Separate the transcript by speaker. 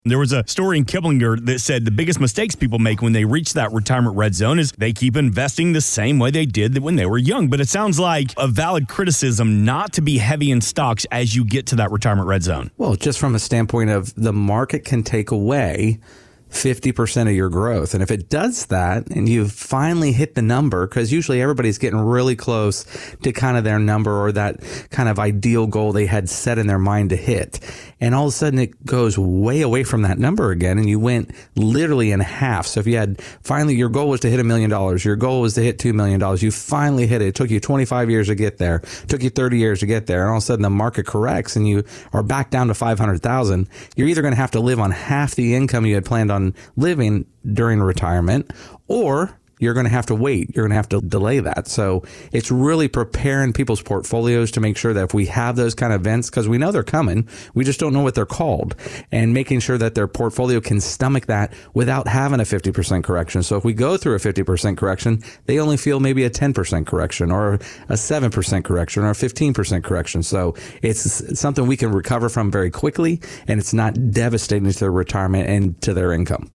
Speaker 1: There was a story in Kiplinger that said the biggest mistakes people make when they reach that retirement red zone is they keep investing the same way they did when they were young. But it sounds like a valid criticism not to be heavy in stocks as you get to that retirement red zone.
Speaker 2: Well, just from a standpoint of the market can take away 50% of your growth. And if it does that and you finally hit the number, because usually everybody's getting really close to kind of their number or that kind of ideal goal they had set in their mind to hit. And all of a sudden it goes way away from that number again. And you went literally in half. So if you had finally, your goal was to hit $1 million. Your goal was to hit $2 million. You finally hit it. It took you 25 years to get there. It took you 30 years to get there. And all of a sudden the market corrects and you are back down to 500,000. You're either going to have to live on half the income you had planned on living during retirement, or you're going to have to wait. You're going to have to delay that. So it's really preparing people's portfolios to make sure that if we have those kind of events, because we know they're coming, we just don't know what they're called, and making sure that their portfolio can stomach that without having a 50% correction. So if we go through a 50% correction, they only feel maybe a 10% correction or a 7% correction or a 15% correction. So it's something we can recover from very quickly, and it's not devastating to their retirement and to their income.